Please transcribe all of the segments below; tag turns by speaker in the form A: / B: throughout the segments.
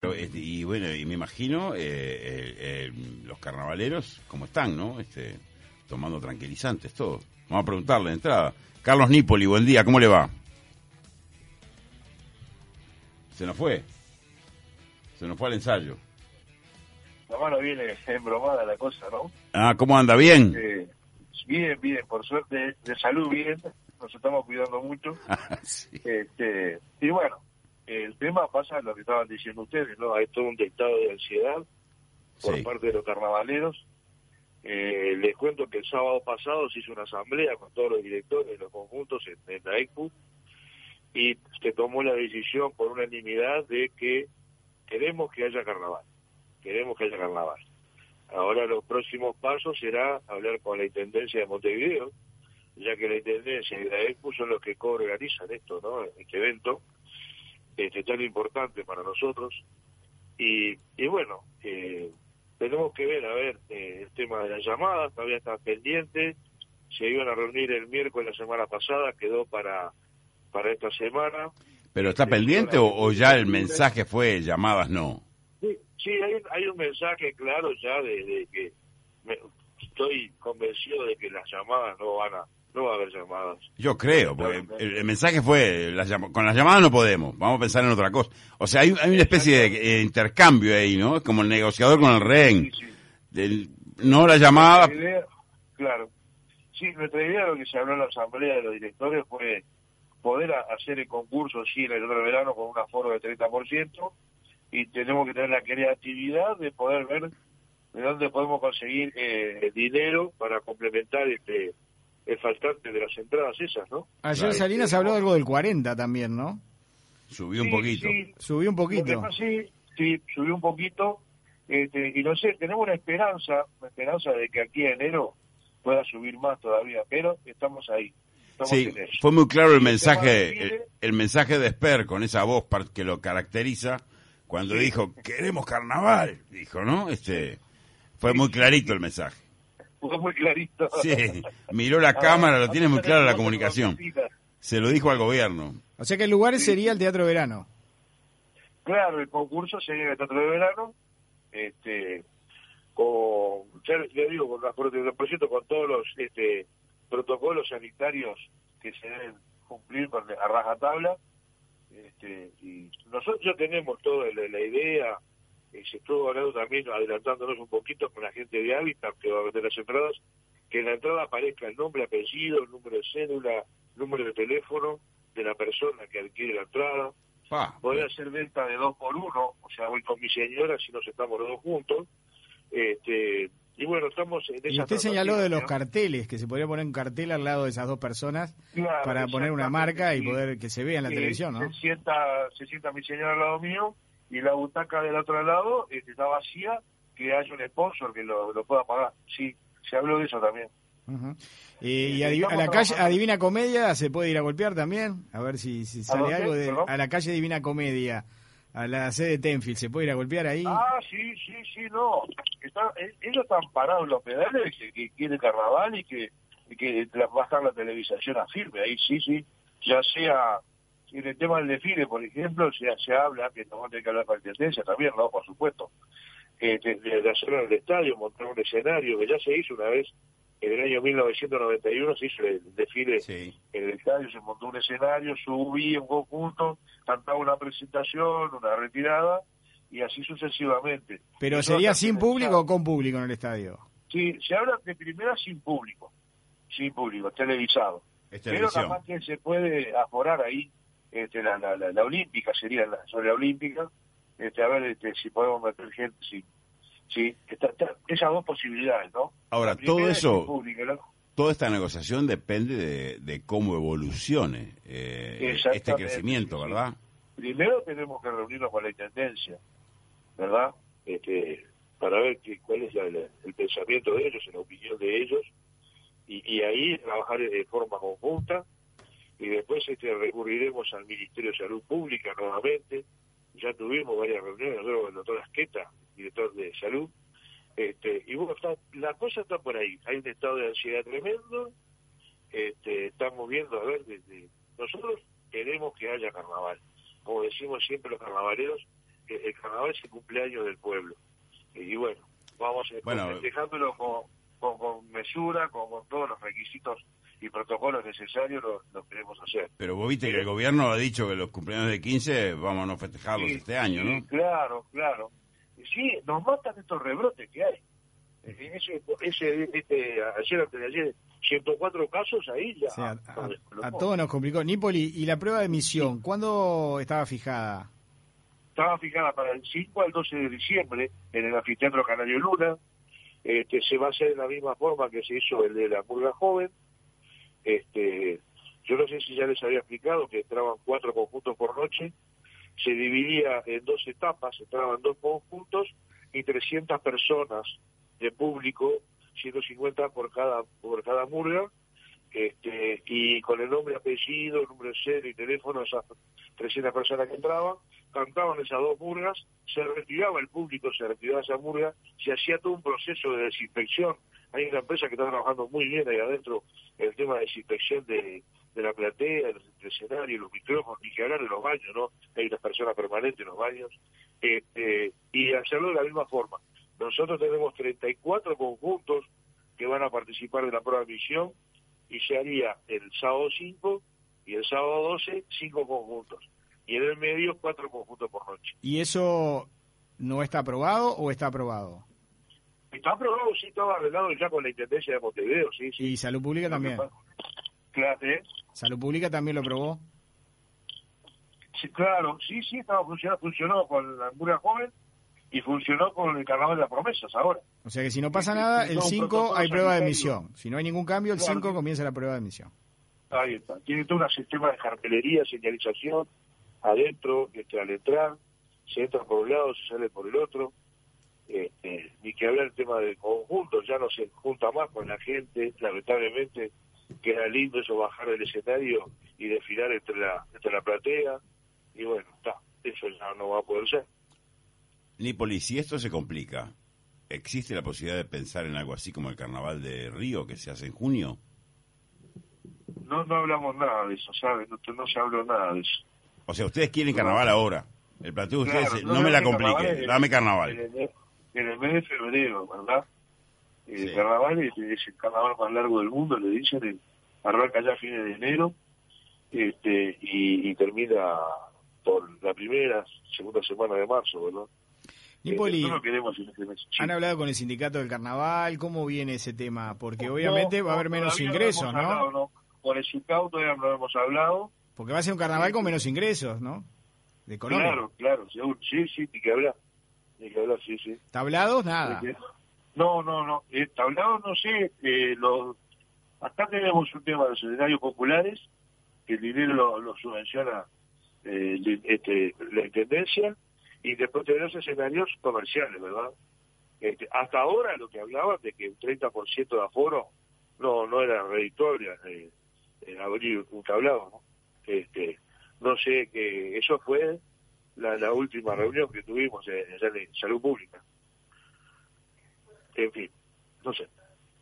A: Claro, y bueno, y me imagino los carnavaleros, ¿cómo están, no? Tomando tranquilizantes, todo. Vamos a preguntarle de entrada. Carlos Nípoli, buen día, ¿cómo le va? Se nos fue al ensayo.
B: La mano viene embromada la cosa, ¿no?
A: Ah, ¿cómo anda? ¿Bien?
B: Bien, por suerte, de salud bien, nos estamos cuidando mucho.
A: Sí.
B: Y bueno, el tema pasa lo que estaban diciendo ustedes, ¿no? Hay todo un estado de ansiedad por
A: Sí.
B: parte de los carnavaleros. Les cuento que el sábado pasado se hizo una asamblea con todos los directores de los conjuntos en la ECPU y se tomó la decisión por unanimidad de que queremos que haya carnaval. Ahora los próximos pasos será hablar con la Intendencia de Montevideo, ya que la Intendencia y la ECPU son los que coorganizan esto, ¿no? Este evento, tan importante para nosotros. Y bueno, tenemos que ver, el tema de las llamadas, todavía está pendiente. Se iban a reunir el miércoles la semana pasada, quedó para esta semana.
A: ¿Pero está pendiente o ya el mensaje fue llamadas no?
B: Sí, hay un mensaje claro ya de que estoy convencido de que las llamadas no va a haber llamadas.
A: Yo creo, porque el mensaje fue, con las llamadas no podemos, vamos a pensar en otra cosa. O sea, hay una especie de intercambio ahí, ¿no? Es como el negociador con el rehén. Sí. No la llamada...
B: Claro. Sí, nuestra idea, lo que se habló en la asamblea de los directores fue poder hacer el concurso, sí, en el otro verano con un aforo de 30%, y tenemos que tener la creatividad de poder ver de dónde podemos conseguir dinero para complementar el faltante de las entradas esas, ¿no?
C: Ayer Salinas habló algo del 40 también, ¿no?
A: Subió un poquito.
C: Sí, subió un poquito.
B: Sí, subió un poquito. Y no sé, tenemos una esperanza de que aquí en enero pueda subir más todavía, pero estamos ahí.
A: Sí, fue muy claro el mensaje de Esper con esa voz que lo caracteriza cuando dijo, queremos carnaval, dijo, ¿no? Fue muy clarito el mensaje.
B: Fue muy clarito.
A: Sí, miró la cámara, lo tiene muy claro la comunicación. Se lo dijo al gobierno.
C: O sea que el lugar sería el Teatro Verano.
B: Claro, el concurso sería el Teatro de Verano, con todos los protocolos sanitarios que se deben cumplir a rajatabla. Y nosotros ya tenemos toda la idea. Se estuvo hablando también, adelantándonos un poquito con la gente de Hábitat que va a vender las entradas, que en la entrada aparezca el nombre, apellido, el número de cédula, número de teléfono de la persona que adquiere la entrada. Poder hacer venta de 2 por 1, o sea, voy con mi señora si nos estamos los dos juntos. Y bueno, estamos en esa.
C: Y usted señaló de los carteles, que se podría poner un cartel al lado de esas dos personas, claro, para poner una marca y poder que se vea en la televisión, ¿no?
B: Se sienta mi señora al lado mío y la butaca del otro lado está vacía, que haya un sponsor que lo pueda pagar. Sí, se habló de eso también.
C: Uh-huh. Y a la calle, a Divina Comedia, ¿se puede ir a golpear también? A ver si sale algo a la calle Divina Comedia, a la sede de Tenfield, ¿se puede ir a golpear ahí?
B: Sí, no. Ellos están parados en los pedales, que quiere carnaval y que va a estar la televisación a firme. Ahí sí. Ya sea, en el tema del desfile, por ejemplo, se habla, que no va a tener que hablar con la Intendencia también, ¿no? Por supuesto. De hacerlo en el estadio, montar un escenario, que ya se hizo una vez. En el año 1991 se hizo el desfile en el estadio, se montó un escenario, subí en conjunto, cantaba una presentación, una retirada, y así sucesivamente.
C: ¿Pero sería sin público o con público en el estadio?
B: Sí, se habla de primera sin público, televisado. Pero capaz que se puede aforar ahí, la olímpica, sería sobre la olímpica, a ver si podemos meter gente, Sí, esas dos posibilidades, ¿no?
A: Ahora, todo eso, toda esta negociación depende de cómo evolucione este crecimiento, ¿verdad?
B: Primero tenemos que reunirnos con la Intendencia, ¿verdad? Para ver cuál es el pensamiento de ellos, la opinión de ellos, y ahí trabajar de forma conjunta, y después recurriremos al Ministerio de Salud Pública nuevamente. Ya tuvimos varias reuniones, nosotros con el doctor Asqueta, director de salud, y bueno, la cosa está por ahí. Hay un estado de ansiedad tremendo. Estamos viendo, nosotros queremos que haya carnaval, como decimos siempre los carnavaleros, el carnaval es el cumpleaños del pueblo. Y bueno, vamos festejándolo con mesura, con todos los requisitos y protocolos necesarios, lo queremos hacer.
A: Pero vos viste que el gobierno ha dicho que los cumpleaños de 15 vamos a no festejarlos este año, ¿no?
B: Claro. Sí, nos matan estos rebrotes que hay. Ayer, antes de ayer, 104 casos ahí ya.
C: Sí, a todos nos complicó. Nípoli, ¿y la prueba de emisión? ¿Cuándo estaba fijada?
B: Estaba fijada para el 5 al 12 de diciembre en el anfiteatro Canario Luna. Se va a hacer de la misma forma que se hizo el de la Murga Joven. Yo no sé si ya les había explicado que entraban 4 conjuntos por noche. Se dividía en 2 etapas, entraban 2 conjuntos y 300 personas de público, 150 por cada murga, y con el nombre, apellido, número de serie y teléfono, esas 300 personas que entraban, cantaban esas 2 murgas, se retiraba el público, se retiraba esa murga, se hacía todo un proceso de desinfección. Hay una empresa que está trabajando muy bien ahí adentro el tema de desinfección de la platea, del escenario, los micrófonos, ni que hablar de los baños, ¿no? Hay unas personas permanentes en los baños, y hacerlo de la misma forma. Nosotros tenemos 34 conjuntos que van a participar de la prueba de emisión y se haría el sábado 5 y el sábado 12 5 conjuntos. Y en el medio 4 conjuntos por noche.
C: ¿Y eso no está aprobado o está aprobado?
B: Está aprobado, sí, estaba arreglado ya con la Intendencia de Montevideo, sí.
C: ¿Y Salud Pública también?
B: Claro,
C: ¿Salud Pública también lo aprobó?
B: Sí, claro, sí, funcionó con la Murga Joven y funcionó con el Carnaval de las Promesas ahora.
C: O sea que si no pasa nada, el 5 hay prueba de emisión. Si no hay ningún cambio, el 5 comienza la prueba de emisión.
B: Ahí está. Tiene todo un sistema de cartelería, señalización, adentro, al entrar, se entra por un lado, se sale por el otro. Ni que hablar del tema del conjunto, ya no se junta más con la gente, lamentablemente queda lindo eso, bajar del escenario y desfilar entre la platea, y bueno, eso ya no va a poder ser.
A: Nípoli, si esto se complica, ¿existe la posibilidad de pensar en algo así como el Carnaval de Río que se hace en junio?
B: No hablamos nada de eso, ¿sabes? No se habló nada de eso.
A: O sea, ustedes quieren carnaval ahora. El planteo de ustedes,
B: claro,
A: no me la complique, dame carnaval.
B: En el mes de febrero, ¿verdad? El
A: Sí.
B: carnaval es el carnaval más largo del mundo, le dicen, arranca ya a fines de enero, y termina por la segunda semana de marzo, ¿verdad?
C: Nípoli,
B: No queremos en este mes. Sí.
C: ¿han hablado con el sindicato del carnaval? ¿Cómo viene ese tema? Porque obviamente va a haber menos ingresos, ¿no?
B: Hablado. Por el SUCAU todavía no hemos hablado.
C: Porque va a ser un carnaval con menos ingresos, ¿no? De económico.
B: Claro, seguro. Sí, ni que hablar, sí.
C: ¿Tablados? Nada.
B: No. Tablados no sé. Acá tenemos un tema de los escenarios populares, que el dinero lo subvenciona la Intendencia, y después tenemos escenarios comerciales, ¿verdad? Hasta ahora lo que hablaban de que un 30% de aforo no era redituable abrir un tablado, ¿no? No sé, que eso fue la última reunión que tuvimos en Salud Pública. En fin, no sé.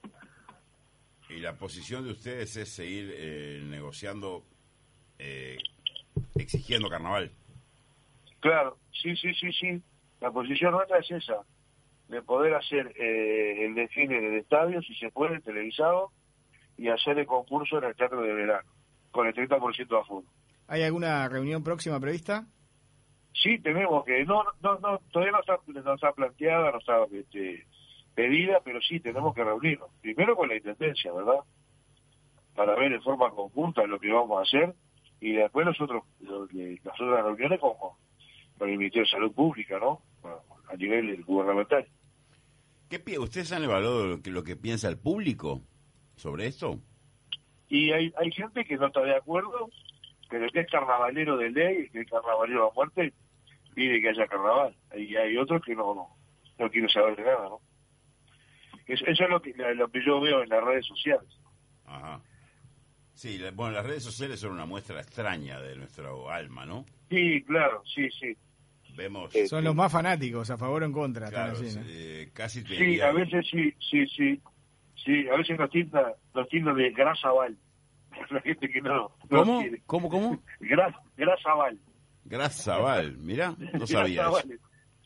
A: Y la posición de ustedes es seguir negociando, exigiendo carnaval.
B: Claro, sí. La posición nuestra es esa, de poder hacer el desfile en el estadio, si se puede, televisado, y hacer el concurso en el teatro de verano, con el 30% de aforo.
C: ¿Hay alguna reunión próxima prevista?
B: Sí, tenemos que, todavía no está planteada, no está pedida, pero sí tenemos que reunirnos. Primero con la Intendencia, ¿verdad? Para ver en forma conjunta lo que vamos a hacer, y después las otras reuniones con el Ministerio de Salud Pública, ¿no? A nivel gubernamental.
A: ¿Ustedes han evaluado lo que piensa el público sobre esto?
B: Y hay gente que no está de acuerdo, pero que es carnavalero de ley, que es carnavalero a muerte, pide que haya carnaval. Y hay otros que no quieren saber de nada, ¿no? Eso es lo que yo veo en las redes sociales.
A: Ajá. Sí, las redes sociales son una muestra extraña de nuestro alma, ¿no?
B: Sí, claro, sí.
A: Vemos...
C: Son los más fanáticos, a favor o en contra.
A: Claro,
C: así, ¿no?
A: casi te
B: sí,
A: diría...
B: a veces sí. Sí, a veces nos tildan de grasabal. La gente que no
A: ¿Cómo?
B: quiere.
A: ¿Cómo?
B: Grasabal.
A: Grasabal, mirá, no sabía eso.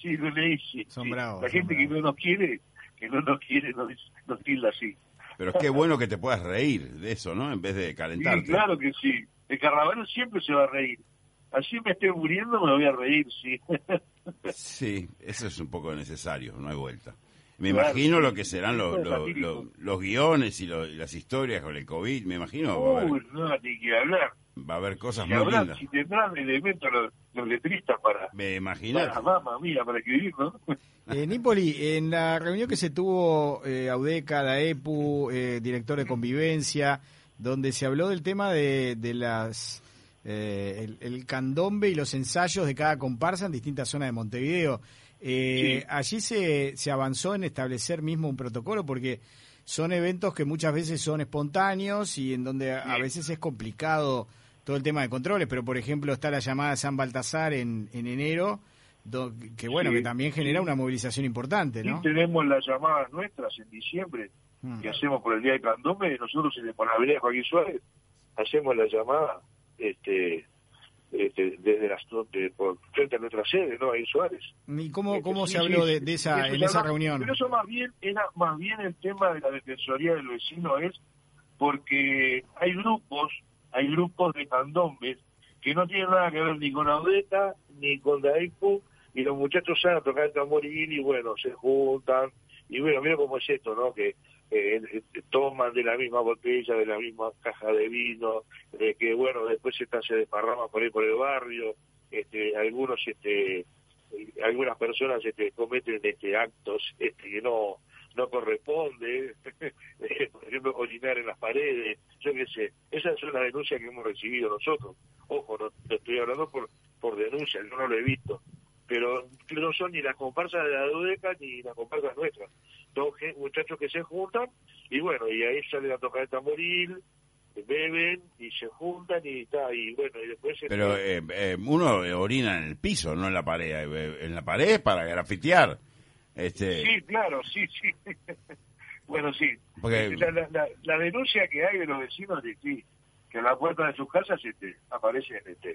B: Sí, lo leí, sí.
C: Son
B: sí.
C: bravos.
B: La gente que no nos quiere, nos tilda así.
A: Pero qué bueno que te puedas reír de eso, ¿no? En vez de calentarte.
B: Sí, claro que sí. El carnaval siempre se va a reír. Así me esté muriendo, me voy a reír, sí.
A: Sí, eso es un poco necesario, no hay vuelta. Me
B: Claro,
A: imagino
B: sí,
A: lo que serán los guiones y las historias con el COVID, me imagino.
B: No, ni que hablar.
A: Va a haber cosas
B: Si
A: muy
B: habrá,
A: lindas.
B: si tendrán elementos los letristas
A: Me imagino.
B: mamá mía, para escribir, ¿no?
C: Nipoli, en la reunión que se tuvo Audeca, DAEPU, director de convivencia, donde se habló del tema de las el candombe y los ensayos de cada comparsa en distintas zonas de Montevideo.
B: Sí.
C: Allí se avanzó en establecer mismo un protocolo porque son eventos que muchas veces son espontáneos y en donde a veces es complicado todo el tema de controles, pero por ejemplo está la llamada San Baltasar en enero, que bueno, que también genera una movilización importante, ¿no?
B: Sí, tenemos las llamadas nuestras en diciembre que hacemos por el Día del Candombe. Nosotros por la avenida Joaquín Suárez hacemos la llamada desde por frente a nuestra sede, ¿no? Ahí Suárez.
C: ¿Y cómo se habló de esa en esa reunión?
B: Pero eso más bien era el tema de la Defensoría del Vecino, es porque hay grupos de candombes que no tienen nada que ver ni con Audeca ni con DAEPU, y los muchachos salen a tocar el tamboril y bueno, se juntan y bueno, mira cómo es esto, ¿no? Que toman de la misma botella, de la misma caja de vino, que bueno, después se desparrama por ahí por el barrio, algunas personas cometen actos que no corresponde, por ejemplo, orinar en las paredes, yo qué sé. Esas son las denuncias que hemos recibido nosotros. Ojo, no estoy hablando por denuncias, yo no lo he visto, pero no son ni las comparsas de la Audeca ni las comparsas nuestras. Son muchachos que se juntan y bueno, y ahí salen a tocar el tamboril, beben y se juntan y bueno, y después...
A: Pero uno orina en el piso, no en la pared. En la pared es para grafitear.
B: Sí, claro, sí. Bueno, sí.
A: Porque...
B: La denuncia que hay de los vecinos de que en la puerta de sus casas aparecen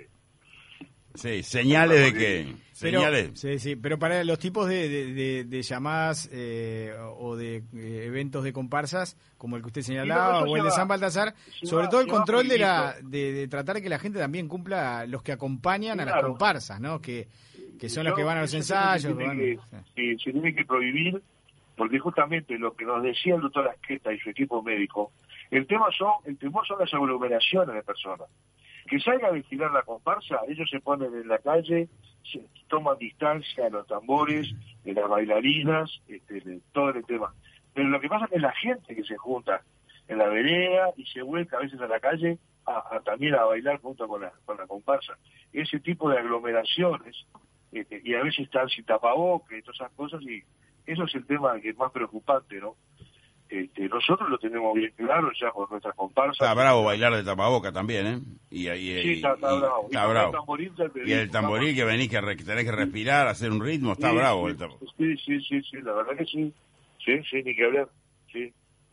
A: Sí, señales de que... Señales.
C: Sí, pero para los tipos de llamadas o de eventos de comparsas, como el que usted señalaba, o el de San Baltasar, sobre todo el control de tratar que la gente también cumpla los que acompañan a las comparsas, ¿no? Que son los que van a los ensayos.
B: Se tiene que prohibir, porque justamente lo que nos decía el doctor Asqueta y su equipo médico, el temor son las aglomeraciones de personas. Que salga a vigilar la comparsa, ellos se ponen en la calle, se toman distancia de los tambores, de las bailarinas, de todo el tema. Pero lo que pasa es que la gente que se junta en la vereda y se vuelca a veces a la calle también a bailar junto con la comparsa. Ese tipo de aglomeraciones, y a veces están sin tapabocas y todas esas cosas, y eso es el tema que es más preocupante, ¿no? Nosotros lo tenemos bien claro ya con nuestras comparsas.
A: Está bravo bailar de tapaboca también, ¿eh?
B: Sí, está bravo.
A: Está bravo. Y el tamboril que venís que tenés que respirar, hacer un ritmo, está bravo.
B: Sí, la verdad que sí. Sí, ni que hablar. Sí.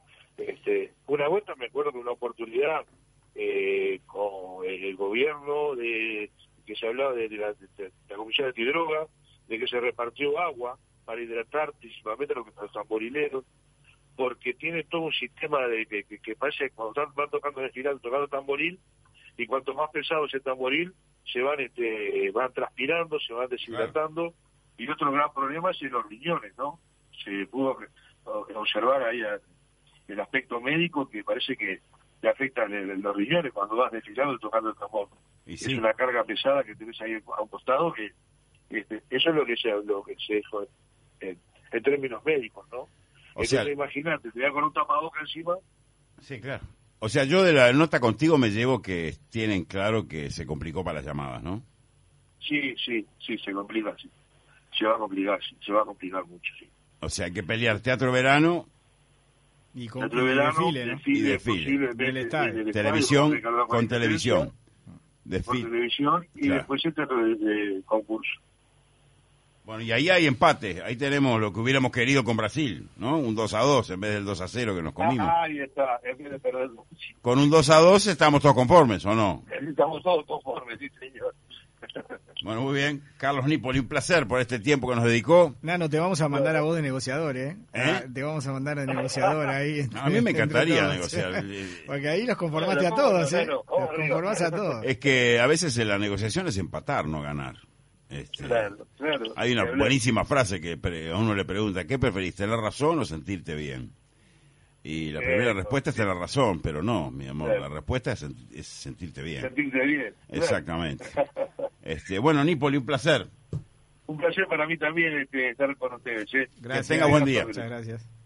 B: Una vuelta me acuerdo de una oportunidad con el gobierno que se hablaba de la Comisión Antidroga, de que se repartió agua para hidratar principalmente a los tamborileros, porque tiene todo un sistema que parece que cuando van tocando en el final, tocando tamboril, y cuanto más pesado es el tamboril, se van transpirando, se van deshidratando, claro. Y otro gran problema es los riñones, ¿no? Se pudo observar ahí el aspecto médico que parece que le afecta los riñones cuando vas desfilando y tocando el tambor. Es una carga pesada que tenés ahí a un costado, que eso es lo que se dijo en términos médicos, ¿no? Entonces, imagínate, te voy con un tapaboca encima.
A: Sí, claro. O sea, yo de la nota contigo me llevo que tienen claro que se complicó para las llamadas, ¿no?
B: Sí, se complica, sí. Se va a complicar mucho, sí.
A: O sea, hay que pelear teatro verano
C: y con
A: desfile, ¿no? Desfile. Televisión con televisión.
B: Desfile. Con televisión y después el concurso.
A: Bueno, y ahí hay empate. Ahí tenemos lo que hubiéramos querido con Brasil, ¿no? Un 2-2 en vez del 2-0 que nos comimos.
B: Ahí está, en vez de perderlo.
A: Con un 2-2 estamos todos conformes, ¿o no?
B: Estamos todos conformes, sí, señor.
A: Bueno, muy bien. Carlos Nípoli, un placer por este tiempo que nos dedicó.
C: Nano, te vamos a mandar a vos de negociador, ¿eh? Te vamos a mandar de negociador ahí.
A: A mí me encantaría negociar.
C: Porque ahí los conformaste a todos, ¿eh? Los conformás a todos.
A: Es que a veces la negociación es empatar, no ganar.
B: Claro.
A: Hay una buenísima frase que a uno le pregunta, ¿qué preferís, tener razón o sentirte bien? Y la primera respuesta es tener razón, pero no, mi amor, la respuesta es sentirte bien.
B: Sentirte bien.
A: Exactamente. Bueno, Nípoli, un placer.
B: Un placer para mí también estar con ustedes.
C: Gracias.
A: Que tenga buen día.
C: Muchas gracias.